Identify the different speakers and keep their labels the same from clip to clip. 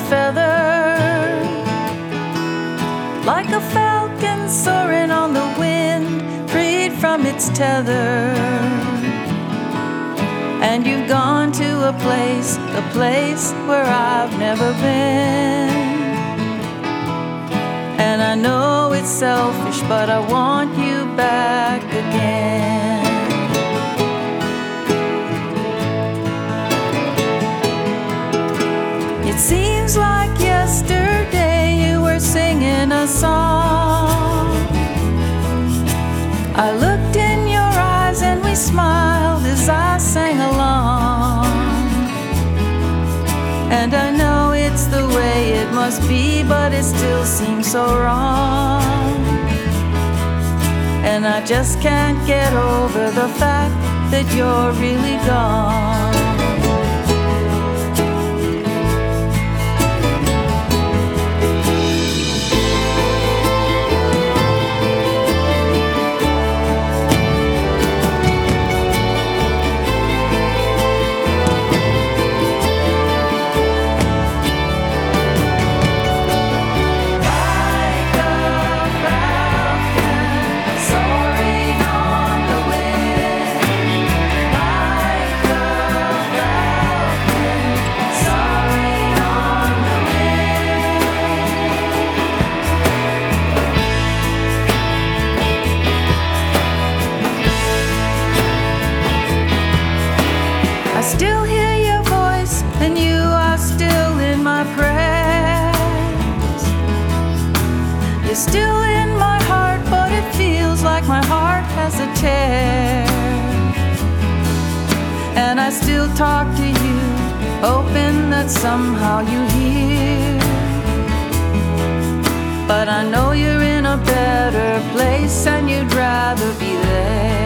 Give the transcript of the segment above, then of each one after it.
Speaker 1: feather, like a falcon soaring on the wind, freed from its tether. And you've gone to a place where I've never been. And I know it's selfish, but I want you back again. It seems like yesterday you were singing a song. I looked in your eyes and we smiled as I sang along. And I know it's the way it must be, but it still seems so wrong. And I just can't get over the fact that you're really gone. I still hear your voice, and you are still in my prayers. You're still in my heart, but it feels like my heart has a tear. And I still talk to you, hoping that somehow you hear. But I know you're in a better place, and you'd rather be there.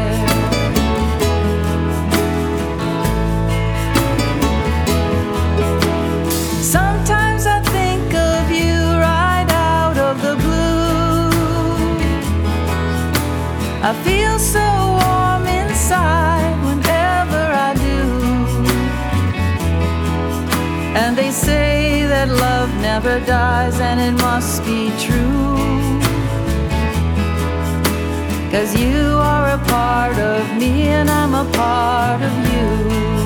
Speaker 1: Sometimes I think of you right out of the blue. I feel so warm inside whenever I do. And they say that love never dies, and it must be true. 'Cause you are a part of me, and I'm a part of you.